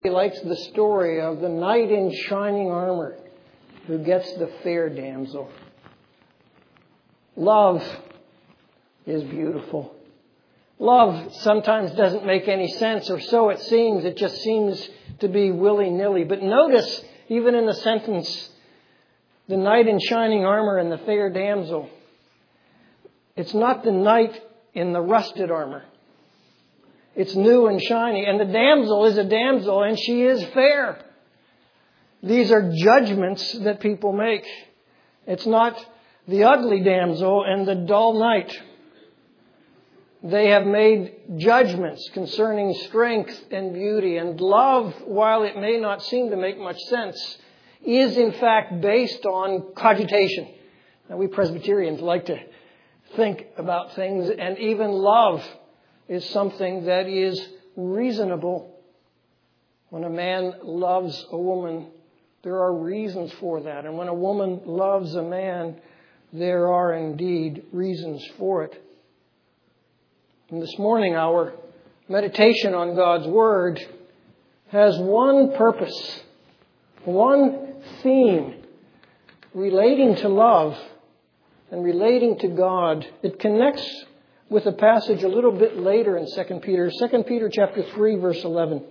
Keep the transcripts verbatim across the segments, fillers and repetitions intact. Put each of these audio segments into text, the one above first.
He likes the story of the knight in shining armor who gets the fair damsel. Love is beautiful. Love sometimes doesn't make any sense, or so it seems. It just seems to be willy-nilly. But notice, even in the sentence, the knight in shining armor and the fair damsel, it's not the knight in the rusted armor. It's new and shiny. And the damsel is a damsel, and she is fair. These are judgments that people make. It's not the ugly damsel and the dull knight. They have made judgments concerning strength and beauty. And love, while it may not seem to make much sense, is in fact based on cogitation. Now, we Presbyterians like to think about things, and even love is something that is reasonable. When a man loves a woman, there are reasons for that. And when a woman loves a man, there are indeed reasons for it. And this morning, our meditation on God's Word has one purpose, one theme relating to love and relating to God. It connects with a passage a little bit later in Second Peter. Second Peter chapter three, verse eleven.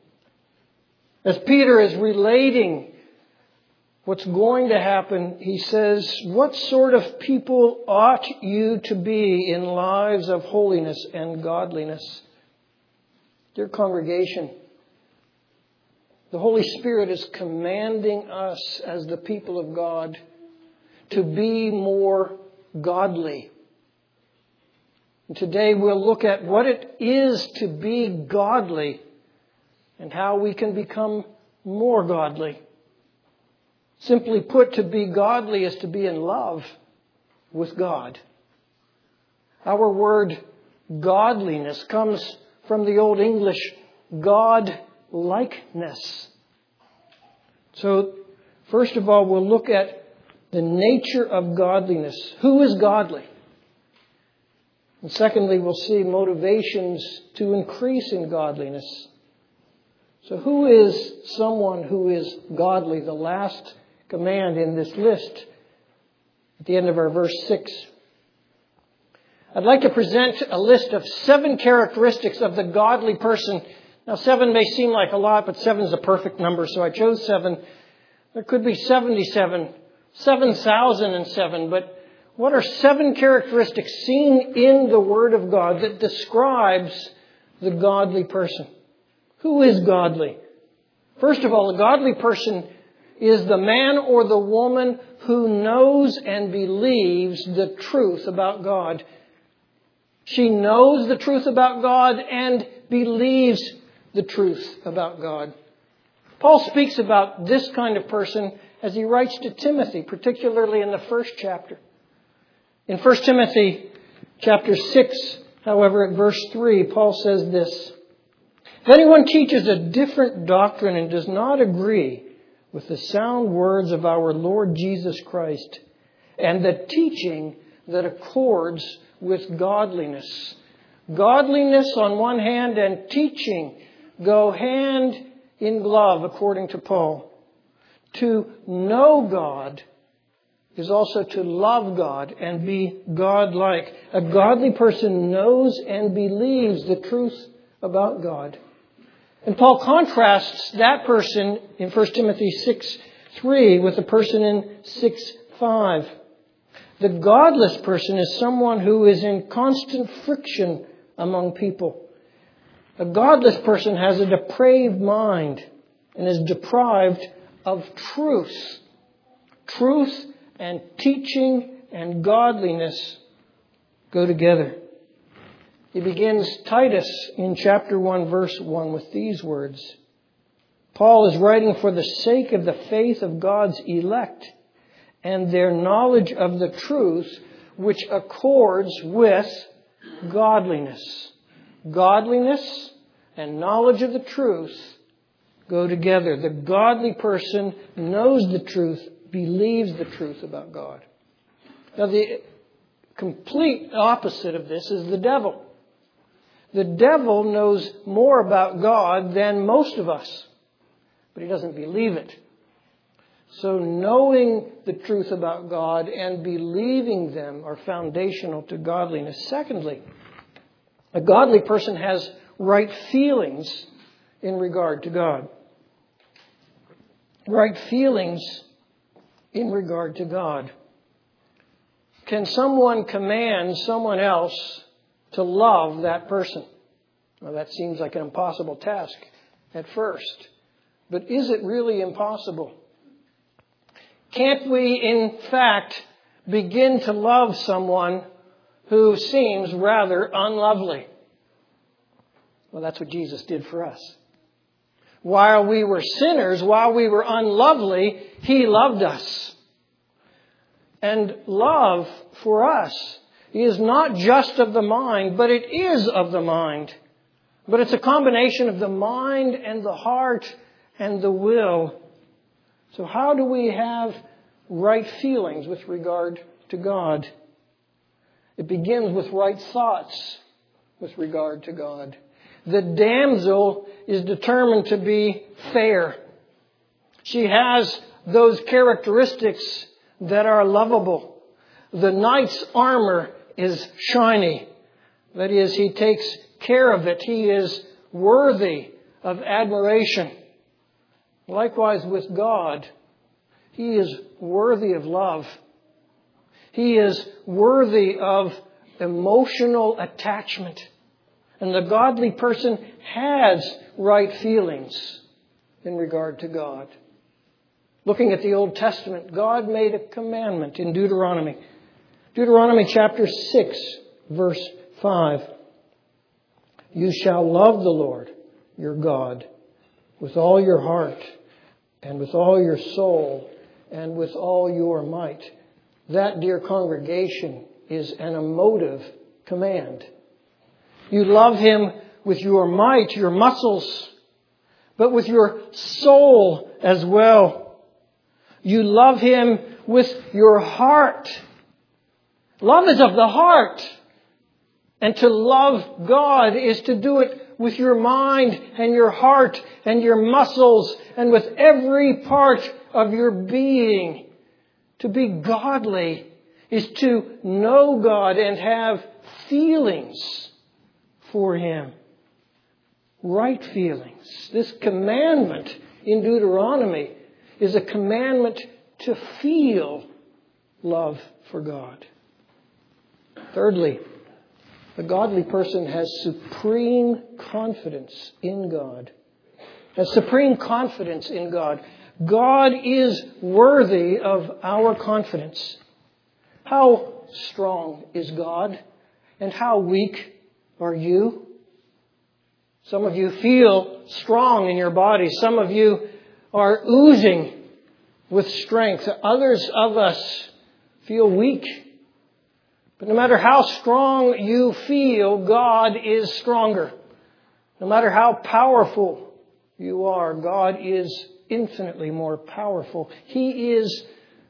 As Peter is relating what's going to happen, he says, "What sort of people ought you to be in lives of holiness and godliness?" Dear congregation, the Holy Spirit is commanding us as the people of God to be more godly. And today we'll look at what it is to be godly and how we can become more godly. Simply put, to be godly is to be in love with God. Our word godliness comes from the Old English God-likeness. So, first of all, we'll look at the nature of godliness. Who is godly? And secondly, we'll see motivations to increase in godliness. So who is someone who is godly? The last command in this list at the end of our verse six. I'd like to present a list of seven characteristics of the godly person. Now, seven may seem like a lot, but seven is a perfect number, so I chose seven. There could be seventy-seven, seven thousand seven, but what are seven characteristics seen in the Word of God that describes the godly person? Who is godly? First of all, a godly person is the man or the woman who knows and believes the truth about God. She knows the truth about God and believes the truth about God. Paul speaks about this kind of person as he writes to Timothy, particularly in the first chapter. In First Timothy chapter six, however, at verse three, Paul says this: "If anyone teaches a different doctrine and does not agree with the sound words of our Lord Jesus Christ and the teaching that accords with godliness." Godliness on one hand and teaching go hand in glove, according to Paul. To know God is also to love God and be God-like. A godly person knows and believes the truth about God. And Paul contrasts that person in First Timothy six three with the person in six five. The godless person is someone who is in constant friction among people. A godless person has a depraved mind and is deprived of truth. Truth and teaching and godliness go together. He begins Titus in chapter one, verse one with these words. Paul is writing for the sake of the faith of God's elect and their knowledge of the truth, which accords with godliness. Godliness and knowledge of the truth go together. The godly person knows the truth, believes the truth about God. Now, the complete opposite of this is the devil. The devil knows more about God than most of us. but he doesn't believe it. So knowing the truth about God and believing them are foundational to godliness. Secondly, a godly person has right feelings in regard to God. Right feelings in regard to God. Can someone command someone else to love that person? Well, that seems like an impossible task at first. But is it really impossible? Can't we, in fact, begin to love someone who seems rather unlovely? Well, that's what Jesus did for us. While we were sinners, while we were unlovely, He loved us. And love for us is not just of the mind, but it is of the mind. But it's a combination of the mind and the heart and the will. So how do we have right feelings with regard to God? It begins with right thoughts with regard to God. The damsel is determined to be fair. She has those characteristics that are lovable. The knight's armor is shiny. That is, he takes care of it. He is worthy of admiration. Likewise with God, He is worthy of love. He is worthy of emotional attachment. And the godly person has right feelings in regard to God. Looking at the Old Testament, God made a commandment in Deuteronomy. Deuteronomy chapter six, verse five. You shall love the Lord your God with all your heart and with all your soul and with all your might. That, dear congregation, is an emotive command. You love Him with your might, your muscles, but with your soul as well. You love Him with your heart. Love is of the heart. And to love God is to do it with your mind and your heart and your muscles and with every part of your being. To be godly is to know God and have feelings for Him. Right feelings. This commandment in Deuteronomy is a commandment to feel love for God. Thirdly, the godly person has supreme confidence in God. Has supreme confidence in God. God is worthy of our confidence. How strong is God? And how weak are you? Some of you feel strong in your body. Some of you are oozing with strength. Others of us feel weak. But no matter how strong you feel, God is stronger. No matter how powerful you are, God is infinitely more powerful. He is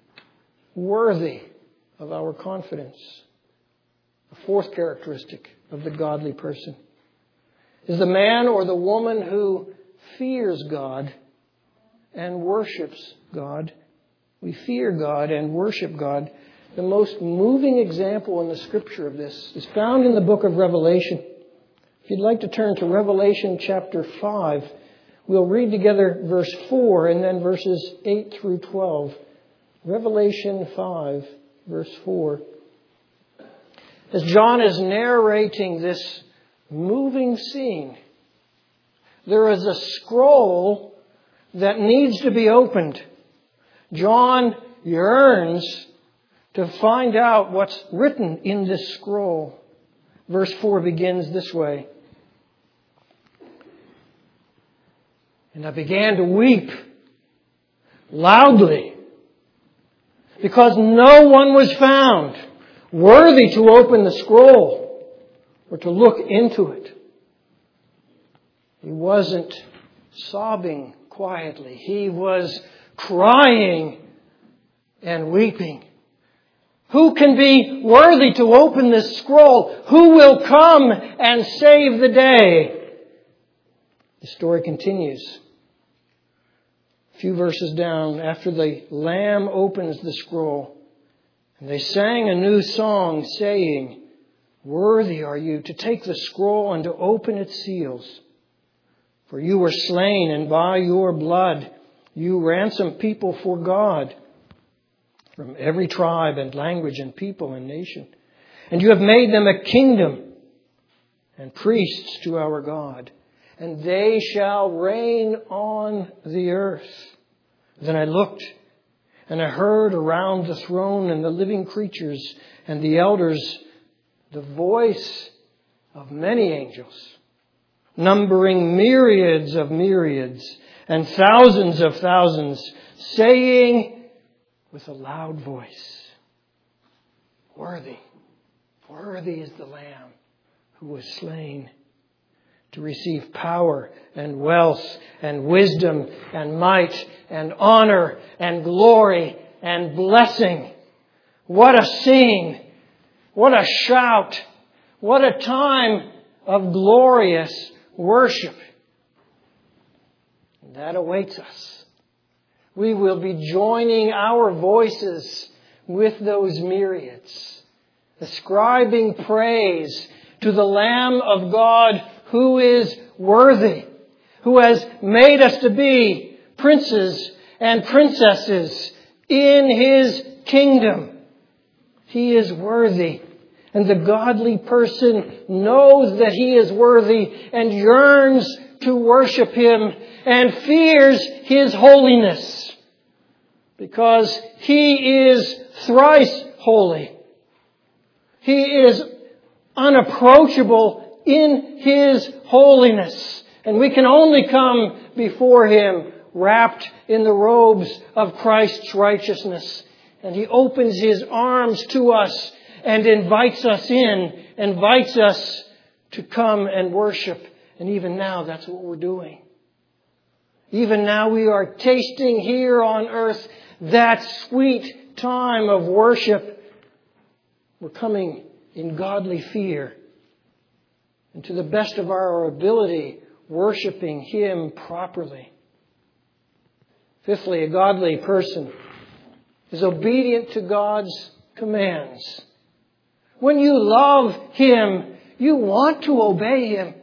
worthy of our confidence. The fourth characteristic of the godly person is the man or the woman who fears God and worships God. We fear God and worship God. The most moving example in the Scripture of this is found in the book of Revelation. If you'd like to turn to Revelation chapter five, we'll read together verse four and then verses eight through twelve. Revelation five, verse four. As John is narrating this moving scene, there is a scroll that needs to be opened. John yearns to find out what's written in this scroll. Verse four begins this way. And I began to weep loudly because no one was found worthy to open the scroll or to look into it. He wasn't sobbing quietly. He was crying and weeping. Who can be worthy to open this scroll? Who will come and save the day? The story continues. few verses down, after the Lamb opens the scroll, and they sang a new song, saying, "Worthy are you to take the scroll and to open its seals. For you were slain, and by your blood you ransomed people for God from every tribe and language and people and nation. And you have made them a kingdom and priests to our God. And they shall reign on the earth." Then I looked, and I heard around the throne and the living creatures and the elders the voice of many angels, numbering myriads of myriads and thousands of thousands, saying with a loud voice, "Worthy, worthy is the Lamb who was slain to receive power and wealth and wisdom and might and honor and glory and blessing." What a scene! What a shout! What a time of glorious worship. That awaits us. We will be joining our voices with those myriads, ascribing praise to the Lamb of God who is worthy, who has made us to be princes and princesses in His kingdom. He is worthy. And the godly person knows that he is worthy and yearns to worship Him and fears His holiness, because He is thrice holy. He is unapproachable in His holiness. And we can only come before Him wrapped in the robes of Christ's righteousness. And He opens His arms to us and invites us in, invites us to come and worship. And even now, that's what we're doing. Even now we are tasting here on earth that sweet time of worship. We're coming in godly fear, and to the best of our ability, worshiping Him properly. Fifthly, a godly person is obedient to God's commands. When you love Him, you want to obey Him.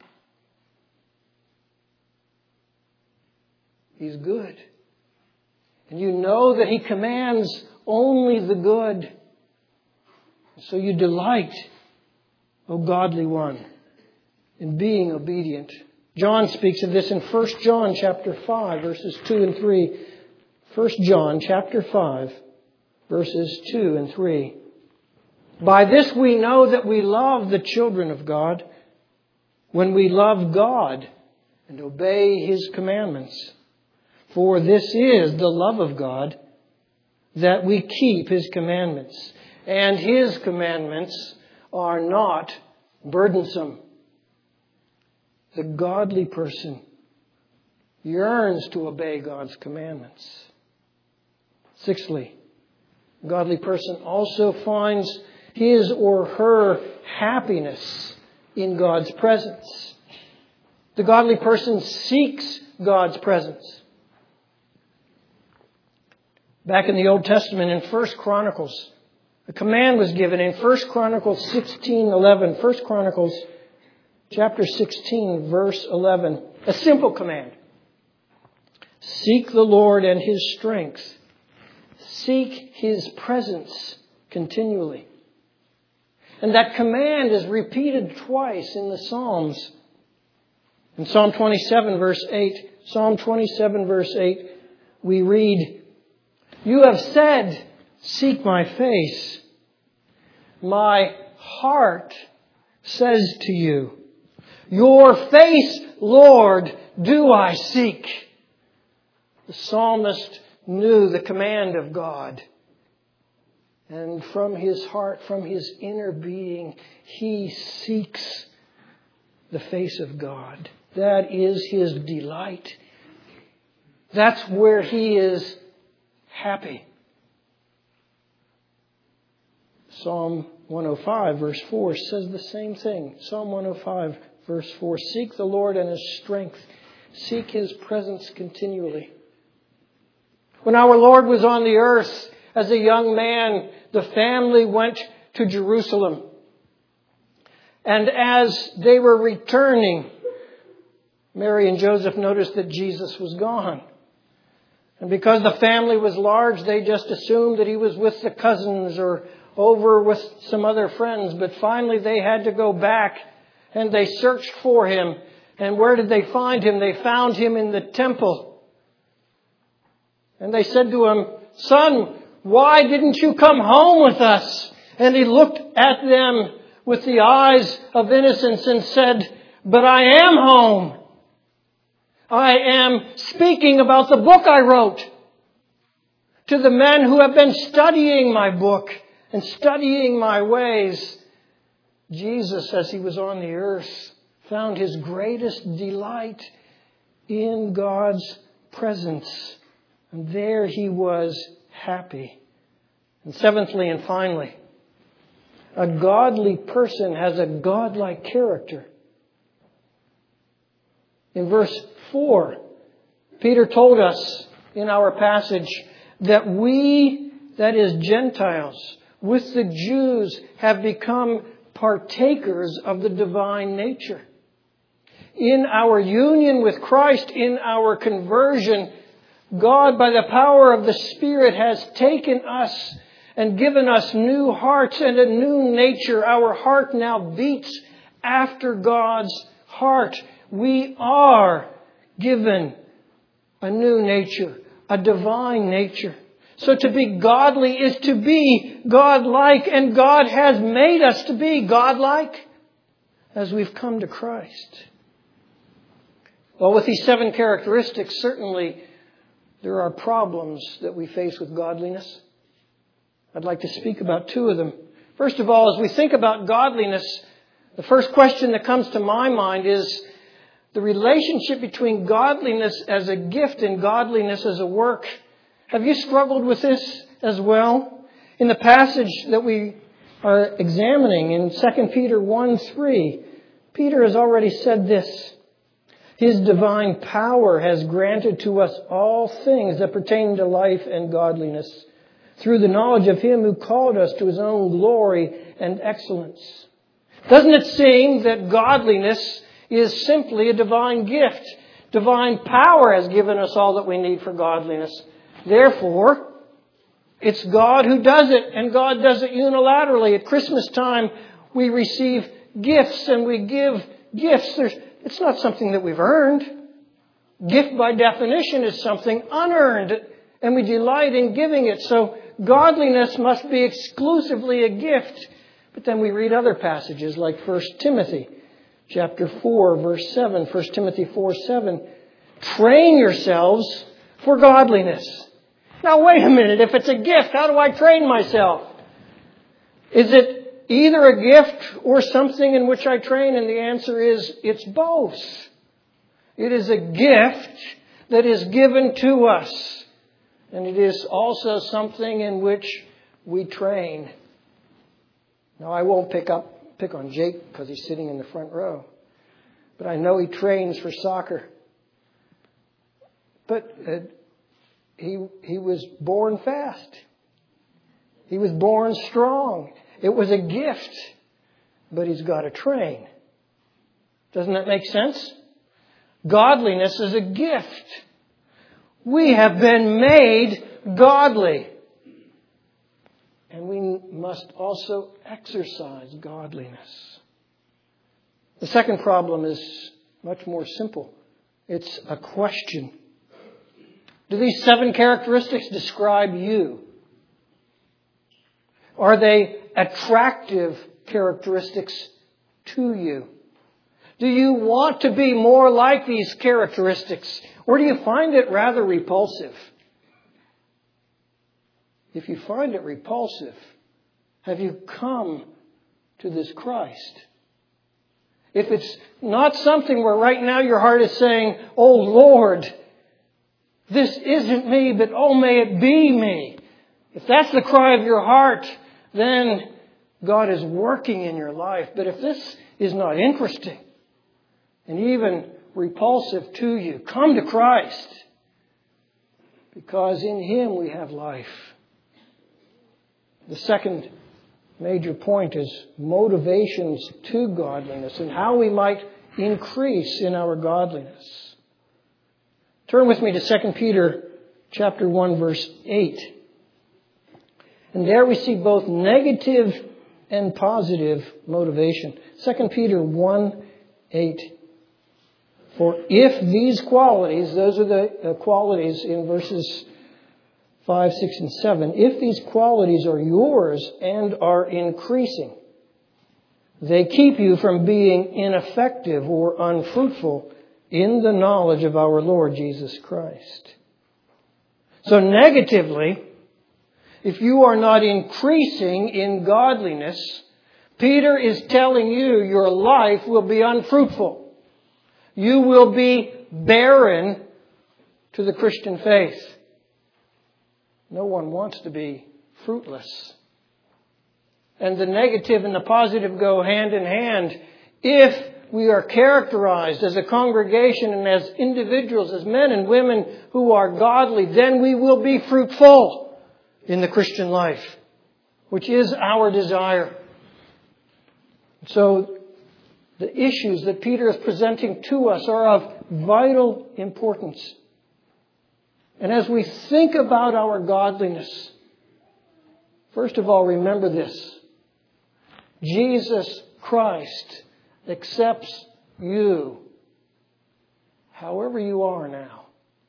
He's good. And you know that He commands only the good. So you delight, O godly one, in being obedient. John speaks of this in First John chapter five, verses two and three. First John chapter five, verses two and three. "By this we know that we love the children of God, when we love God and obey His commandments. For this is the love of God, that we keep His commandments. And His commandments are not burdensome." The godly person yearns to obey God's commandments. Sixthly, a godly person also finds his or her happiness in God's presence. The godly person seeks God's presence. Back in the Old Testament, in First Chronicles, a command was given in First Chronicles sixteen eleven. First Chronicles chapter sixteen, verse eleven. A simple command. Seek the Lord and His strength. Seek His presence continually. And that command is repeated twice in the Psalms. In Psalm twenty-seven, verse eight, Psalm twenty-seven, verse eight, we read, "You have said, seek my face. My heart says to you, your face, Lord, do I seek." The psalmist knew the command of God. And from his heart, from his inner being, he seeks the face of God. That is his delight. That's where he is happy. Psalm one oh five, verse four says the same thing. Psalm one oh five, verse four. "Seek the Lord and His strength. Seek His presence continually." When our Lord was on the earth as a young man, the family went to Jerusalem. And as they were returning, Mary and Joseph noticed that Jesus was gone. And because the family was large, they just assumed that he was with the cousins or over with some other friends. But finally they had to go back and they searched for him. And where did they find him? They found him in the temple. And they said to him, "Son, why didn't you come home with us?" And he looked at them with the eyes of innocence and said, "But I am home. I am speaking about the book I wrote to the men who have been studying my book and studying my ways." Jesus, as he was on the earth, found his greatest delight in God's presence. And there he was happy. And seventhly and finally, a godly person has a godlike character. In verse four, Peter told us in our passage that we, that is Gentiles, with the Jews have become partakers of the divine nature. In our union with Christ, in our conversion, God, by the power of the Spirit, has taken us and given us new hearts and a new nature. Our heart now beats after God's heart. We are given a new nature, a divine nature. So to be godly is to be godlike, and God has made us to be godlike as we've come to Christ. Well, with these seven characteristics, certainly there are problems that we face with godliness. I'd like to speak about two of them. First of all, as we think about godliness, the first question that comes to my mind is the relationship between godliness as a gift and godliness as a work. Have you struggled with this as well? In the passage that we are examining in Second Peter one three, Peter has already said this: "His divine power has granted to us all things that pertain to life and godliness, through the knowledge of Him who called us to His own glory and excellence." Doesn't it seem that godliness is simply a divine gift? Divine power has given us all that we need for godliness. Therefore, it's God who does it, and God does it unilaterally. At Christmas time, we receive gifts and we give gifts. There's, it's not something that we've earned. Gift, by definition, is something unearned, and we delight in giving it. So godliness must be exclusively a gift. But then we read other passages like First Timothy chapter four, verse seven. First Timothy four seven. "Train yourselves for godliness." Now, wait a minute. If it's a gift, how do I train myself? Is it either a gift or something in which I train? And the answer is, it's both. It is a gift that is given to us. And it is also something in which we train. Now, I won't pick up, pick on Jake because he's sitting in the front row. But I know he trains for soccer. But uh, he he was born fast. He was born strong. It was a gift. But he's got to train. Doesn't that make sense? Godliness is a gift. We have been made godly. And we must also exercise godliness. The second problem is much more simple. It's a question. Do these seven characteristics describe you? Are they attractive characteristics to you? Do you want to be more like these characteristics? Or do you find it rather repulsive? If you find it repulsive, have you come to this Christ? If it's not something where right now your heart is saying, "Oh Lord, this isn't me, but oh may it be me." If that's the cry of your heart, then God is working in your life. But if this is not interesting and even repulsive to you, come to Christ. because in Him we have life. The second major point is motivations to godliness and how we might increase in our godliness. Turn with me to Second Peter chapter one, verse eight. And there we see both negative and positive motivation. Second Peter one, eight. For if these qualities, those are the uh, qualities in verses five, six, and seven. If these qualities are yours and are increasing, they keep you from being ineffective or unfruitful in the knowledge of our Lord Jesus Christ. So negatively, if you are not increasing in godliness, Peter is telling you your life will be unfruitful. You will be barren to the Christian faith. No one wants to be fruitless. And the negative and the positive go hand in hand. If we are characterized as a congregation and as individuals, as men and women who are godly, then we will be fruitful in the Christian life, which is our desire. So the issues that Peter is presenting to us are of vital importance. And as we think about our godliness, first of all, remember this. Jesus Christ accepts you however you are now.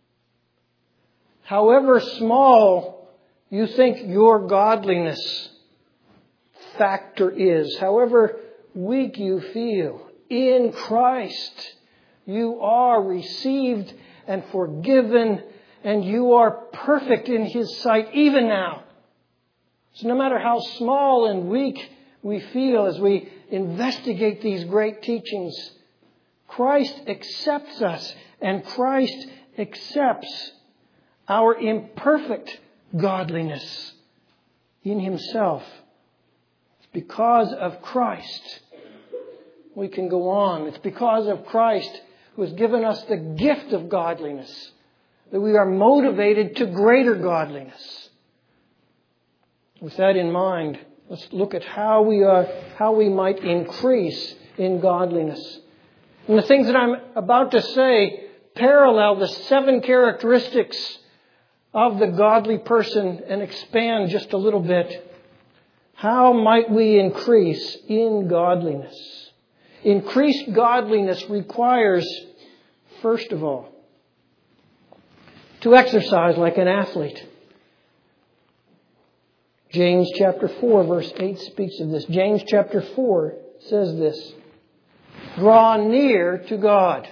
However small you think your godliness factor is, however weak you feel, in Christ you are received and forgiven, and you are perfect in His sight even now. So no matter how small and weak we feel as we investigate these great teachings, Christ accepts us, and Christ accepts our imperfect godliness in Himself. It's because of Christ we can go on. It's because of Christ who has given us the gift of godliness that we are motivated to greater godliness. With that in mind, let's look at how we are, how we might increase in godliness. And the things that I'm about to say parallel the seven characteristics of the godly person and expand just a little bit. How might we increase in godliness? Increased godliness requires, first of all, to exercise like an athlete. James chapter four, verse eight speaks of this. James chapter four says this. Draw near to God.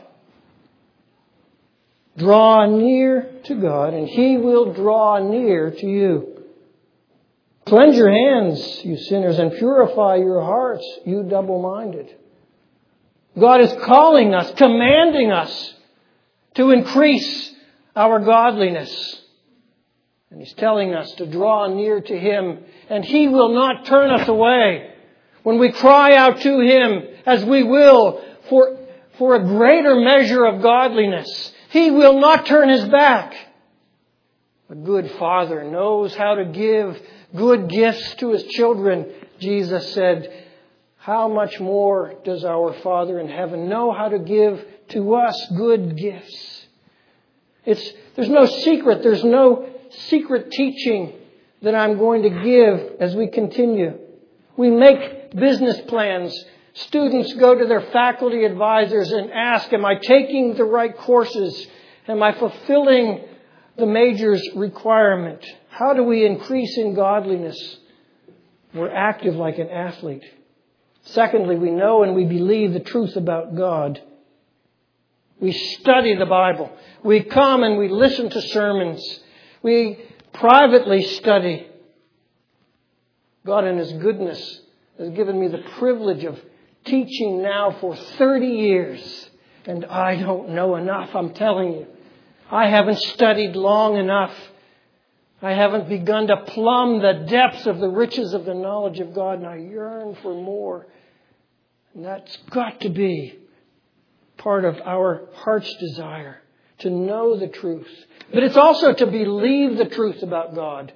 Draw near to God, and He will draw near to you. Cleanse your hands, you sinners, and purify your hearts, you double-minded. God is calling us, commanding us to increase our godliness. And He's telling us to draw near to Him, and He will not turn us away. When we cry out to Him, as we will, for, for a greater measure of godliness, He will not turn His back. A good Father knows how to give good gifts to His children. Jesus said, how much more does our Father in heaven know how to give to us good gifts? It's, there's no secret, there's no secret teaching that I'm going to give as we continue. We make business plans. Students go to their faculty advisors and ask, am I taking the right courses? Am I fulfilling the major's requirement? How do we increase in godliness? We're active like an athlete. Secondly, we know and we believe the truth about God. We study the Bible. We come and we listen to sermons. We privately study. God in His goodness has given me the privilege of teaching now for thirty years. And I don't know enough, I'm telling you. I haven't studied long enough. I haven't begun to plumb the depths of the riches of the knowledge of God, and I yearn for more. And that's got to be part of our heart's desire, to know the truth. But it's also to believe the truth about God.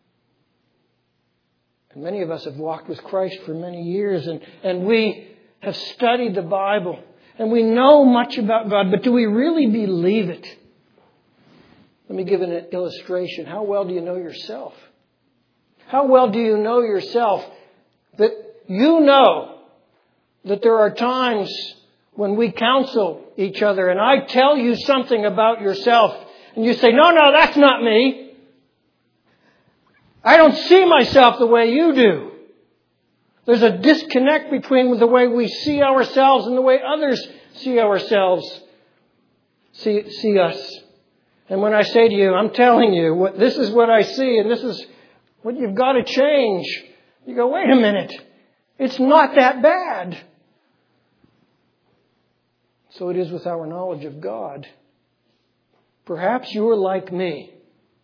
And many of us have walked with Christ for many years, and, and we have studied the Bible, and we know much about God, but do we really believe it? Let me give an illustration. How well do you know yourself? How well do you know yourself that you know that there are times when we counsel each other and I tell you something about yourself and you say, no, no, that's not me. I don't see myself the way you do. There's a disconnect between the way we see ourselves and the way others see ourselves, see, see us. And when I say to you, I'm telling you, what, this is what I see and this is what you've got to change. You go, wait a minute. It's not that bad. So it is with our knowledge of God. Perhaps you're like me.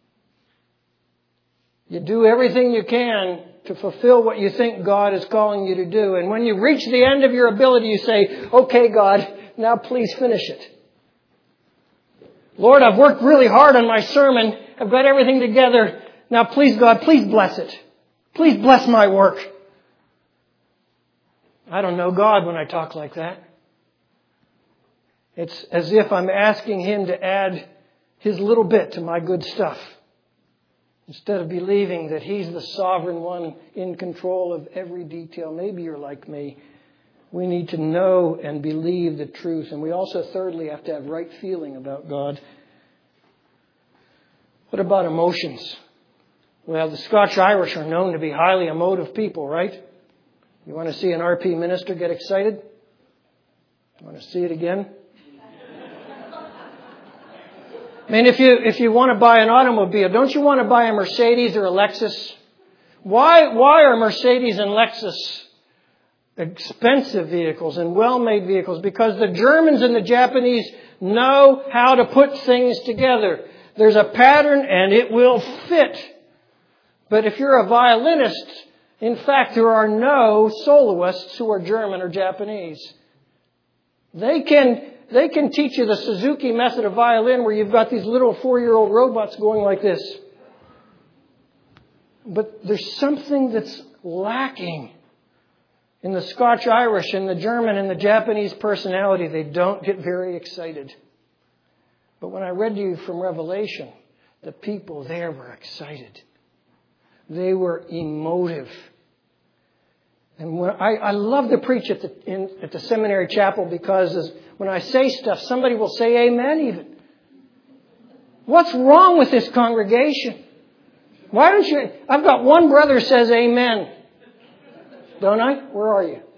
You do everything you can to fulfill what you think God is calling you to do. And when you reach the end of your ability, you say, okay, God, now please finish it. Lord, I've worked really hard on my sermon. I've got everything together. Now please, God, please bless it. Please bless my work. I don't know God when I talk like that. It's as if I'm asking Him to add His little bit to my good stuff, instead of believing that He's the sovereign one in control of every detail. Maybe you're like me. We need to know and believe the truth. And we also, thirdly, have to have right feeling about God. What about emotions? Well, the Scotch-Irish are known to be highly emotive people, right? You want to see an R P minister get excited? You want to see it again? I mean, if you if you want to buy an automobile, don't you want to buy a Mercedes or a Lexus? Why why are Mercedes and Lexus expensive vehicles and well-made vehicles? Because the Germans and the Japanese know how to put things together. There's a pattern and it will fit. But if you're a violinist, in fact, there are no soloists who are German or Japanese. They can They can teach you the Suzuki method of violin where you've got these little four-year-old robots going like this. But there's something that's lacking in the Scotch-Irish and the German and the Japanese personality. They don't get very excited. But when I read to you from Revelation, the people there were excited. They were emotive. And when I, I love to preach at the, in, at the seminary chapel because as, when I say stuff, somebody will say amen even. What's wrong with this congregation? Why don't you... I've got one brother says amen. Don't I? Where are you?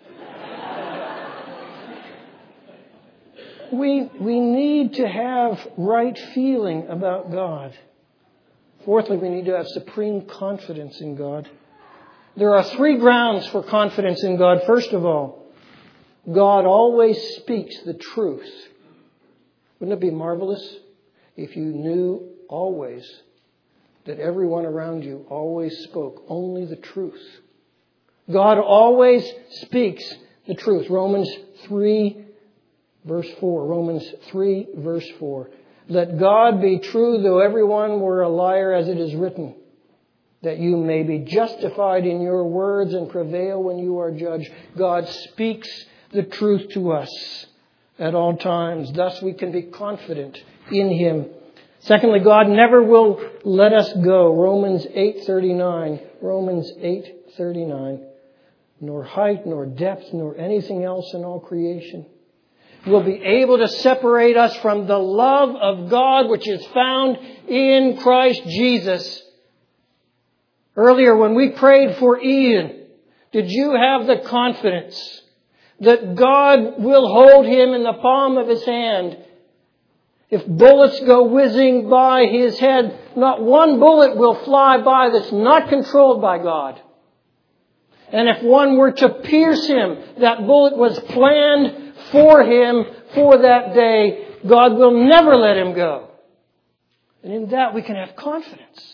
We, we need to have right feeling about God. Fourthly, we need to have supreme confidence in God. There are three grounds for confidence in God. First of all, God always speaks the truth. Wouldn't it be marvelous if you knew always that everyone around you always spoke only the truth? God always speaks the truth. Romans three, verse four. Romans three, verse four. Let God be true, though everyone were a liar, as it is written, that you may be justified in your words and prevail when you are judged. God speaks the truth to us at all times. Thus we can be confident in Him. Secondly, God never will let us go. Romans eight thirty-nine. Romans eight thirty-nine. Nor height, nor depth, nor anything else in all creation will be able to separate us from the love of God which is found in Christ Jesus. Earlier when we prayed for Ian, did you have the confidence that God will hold him in the palm of His hand? If bullets go whizzing by his head, not one bullet will fly by that's not controlled by God. And if one were to pierce him, that bullet was planned for him for that day. God will never let him go. And in that we can have confidence.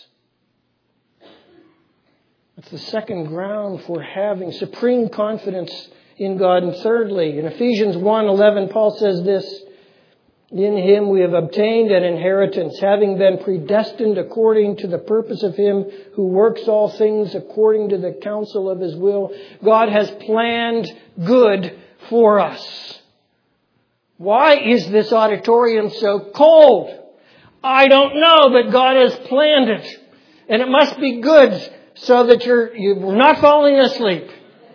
That's the second ground for having supreme confidence in God. And thirdly, in Ephesians one eleven, Paul says this, In Him we have obtained an inheritance, having been predestined according to the purpose of Him who works all things according to the counsel of His will. God has planned good for us. Why is this auditorium so cold? I don't know, but God has planned it. And it must be good so that you're, you're not falling asleep.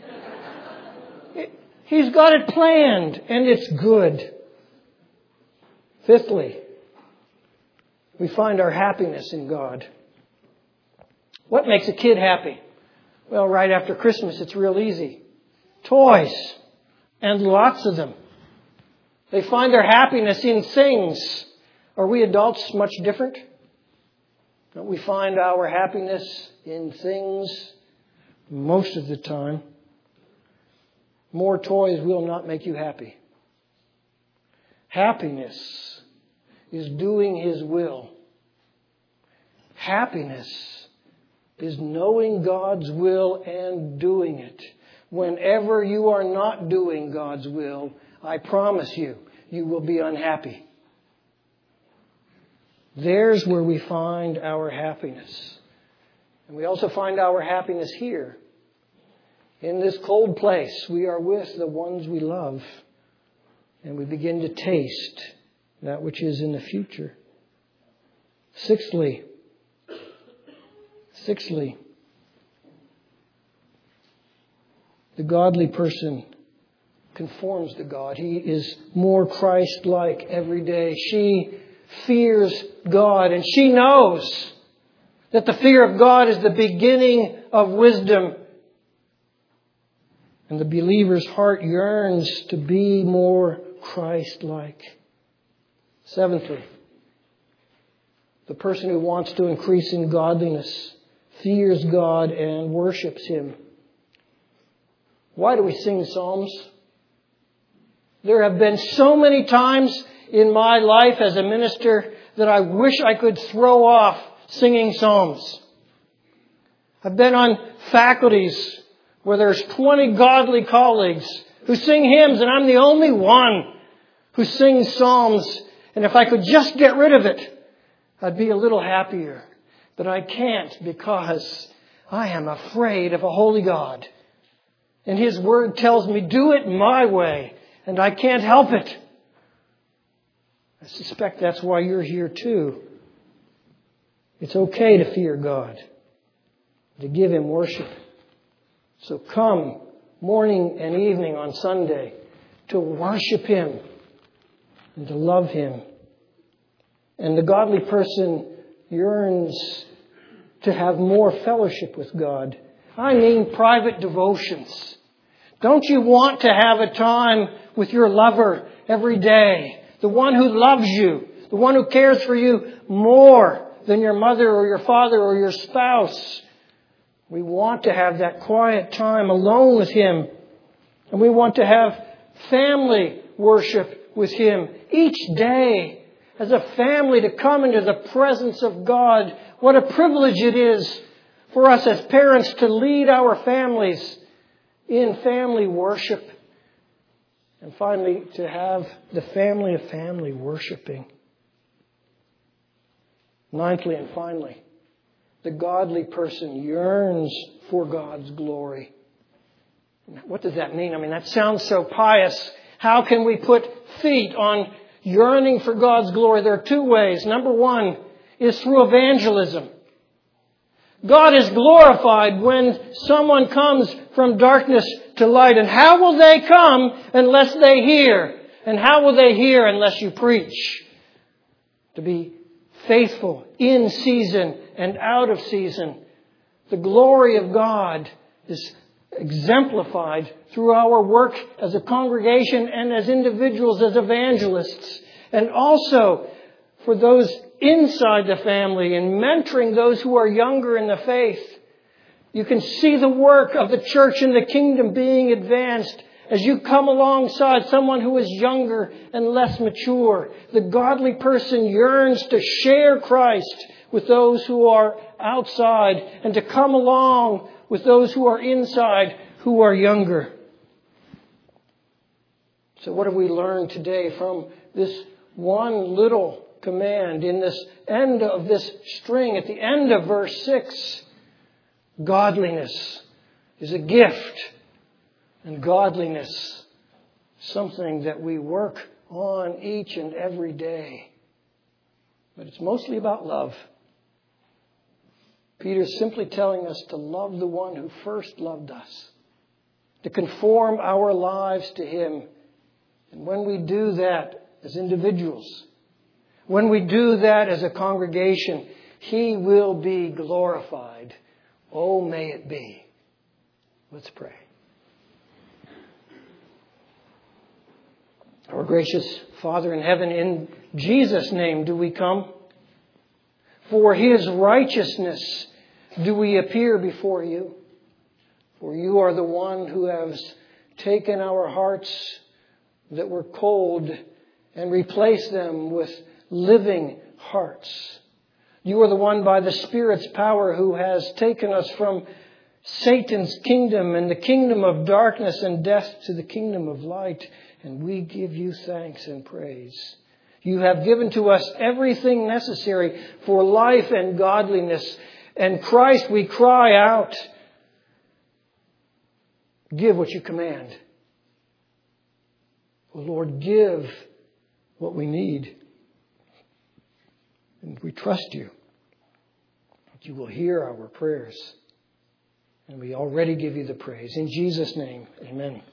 He's got it planned, and it's good. Fifthly, we find our happiness in God. What makes a kid happy? Well, right after Christmas, it's real easy. Toys. And lots of them. They find their happiness in things. Are we adults much different? Don't we find our happiness in things most of the time? More toys will not make you happy. Happiness is doing His will. Happiness is knowing God's will and doing it. Whenever you are not doing God's will, I promise you, you will be unhappy. There's where we find our happiness. And we also find our happiness here. In this cold place, we are with the ones we love. And we begin to taste that which is in the future. Sixthly, sixthly, the godly person conforms to God. He is more Christ-like every day. She fears God, and she knows that the fear of God is the beginning of wisdom. And the believer's heart yearns to be more Christ-like. Seventhly, the person who wants to increase in godliness fears God and worships Him. Why do we sing psalms? There have been so many times in my life as a minister that I wish I could throw off singing psalms. I've been on faculties where there's twenty godly colleagues who sing hymns, and I'm the only one who sings psalms. And if I could just get rid of it, I'd be a little happier. But I can't, because I am afraid of a holy God. And His Word tells me, do it my way. And I can't help it. I suspect that's why you're here too. It's okay to fear God, to give Him worship. So come morning and evening on Sunday to worship Him and to love Him. And the godly person yearns to have more fellowship with God. I mean private devotions. Don't you want to have a time with your lover every day? The one who loves you. The one who cares for you more than your mother or your father or your spouse. We want to have that quiet time alone with Him. And we want to have family worship with Him each day. As a family to come into the presence of God. What a privilege it is for us as parents to lead our families in family worship. And finally, to have the family of family worshiping. Ninthly and finally, the godly person yearns for God's glory. What does that mean? I mean, that sounds so pious. How can we put feet on yearning for God's glory? There are two ways. Number one is through evangelism. God is glorified when someone comes from darkness to light. And how will they come unless they hear? And how will they hear unless you preach? To be faithful in season and out of season. The glory of God is exemplified through our work as a congregation and as individuals, as evangelists. And also for those inside the family and mentoring those who are younger in the faith. You can see the work of the church and the kingdom being advanced as you come alongside someone who is younger and less mature. The godly person yearns to share Christ with those who are outside and to come along with those who are inside who are younger. So what have we learned today from this one little command in this end of this string, at the end of verse six. Godliness is a gift, and godliness, something that we work on each and every day. But it's mostly about love. Peter's simply telling us to love the one who first loved us, to conform our lives to Him. And when we do that as individuals, when we do that as a congregation, He will be glorified. Oh, may it be. Let's pray. Our gracious Father in heaven, in Jesus' name do we come. For His righteousness do we appear before You. For You are the one who has taken our hearts that were cold and replaced them with living hearts. You are the one by the Spirit's power who has taken us from Satan's kingdom and the kingdom of darkness and death to the kingdom of light. And we give You thanks and praise. You have given to us everything necessary for life and godliness. And Christ, we cry out, give what You command. Oh Lord, give what we need. And we trust You that You will hear our prayers. And we already give You the praise. In Jesus' name, amen.